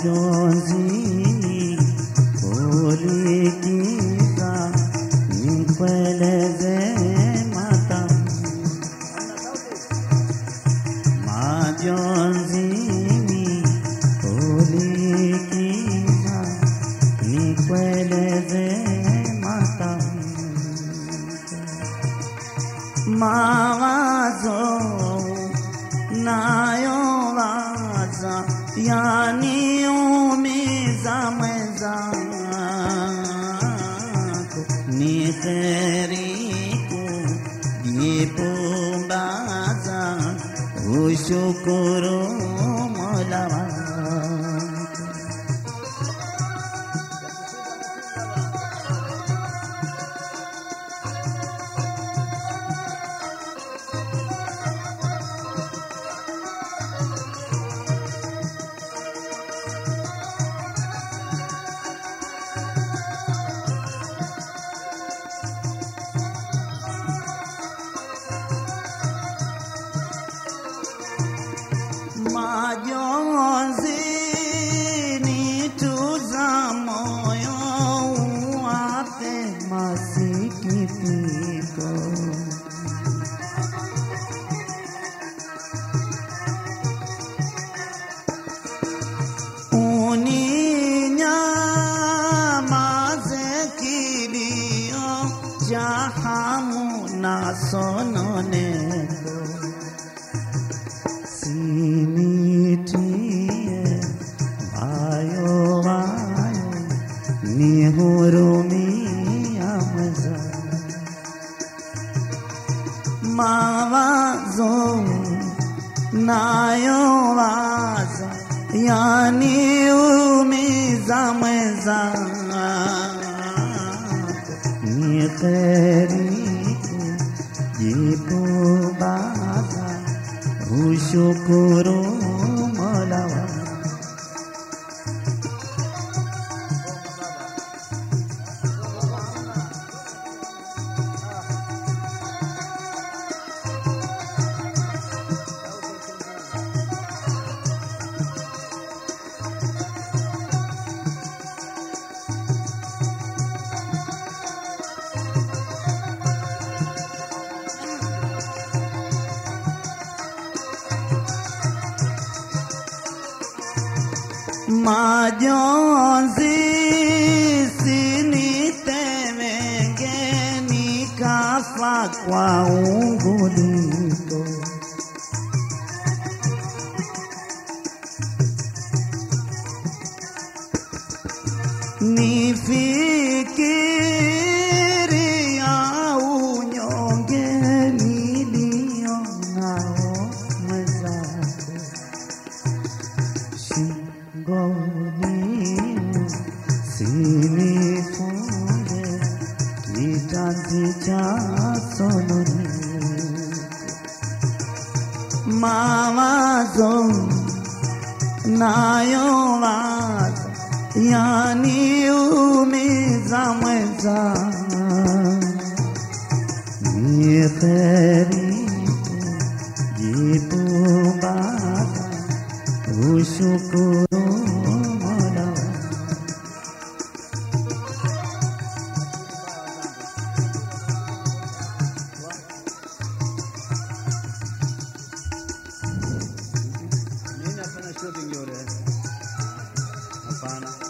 majonzi kulikiza nikueleze matamu majonzi kulikiza nikueleze matamu mawazo nayowaza yaniumiza mwenzangu ni kheri kujipumbaza ushukuru Mola wangu majonzi nituza moyo uwape masikitiko uninyamaze kilio cha hamu na sononeko sinitie bayo bayo nihurumia mweza mawazo nayowaza yaniumiza mweza ni kheri kujipumbaza ushukuru Mola wangu majonzi sinitewenge nikafa kwa ungulito nifikiri ya unyonge nilio nao mwenzako shingoni sinifunge kitanzi cha sononi mawazo nayowaza yaniumiza mweza ni kheri kujipumbaza ushukuru Mola nini hapana shooting yore hapana